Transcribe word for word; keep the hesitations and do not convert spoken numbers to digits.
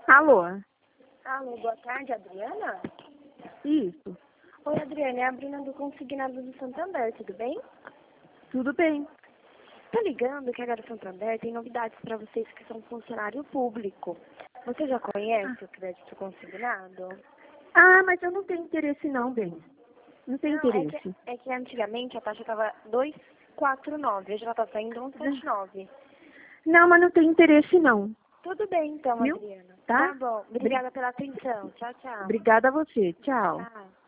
Alô? Alô, boa tarde, Adriana? Isso. Oi, Adriana, é a Bruna do Consignado do Santander, tudo bem? Tudo bem. Tô ligando que agora o Santander tem novidades para vocês que são funcionário público. Você já conhece o crédito consignado? Ah, mas eu não tenho interesse não, bem. Não tenho Não, é interesse. que, é que antigamente a taxa estava dois vírgula quarenta e nove, hoje ela está saindo um vírgula setenta e nove. Não, mas não tenho interesse não. Tudo bem então, Viu? Adriana. Tá? Tá bom, obrigada pela atenção. Tchau, tchau. Obrigada a você. Tchau. Tchau.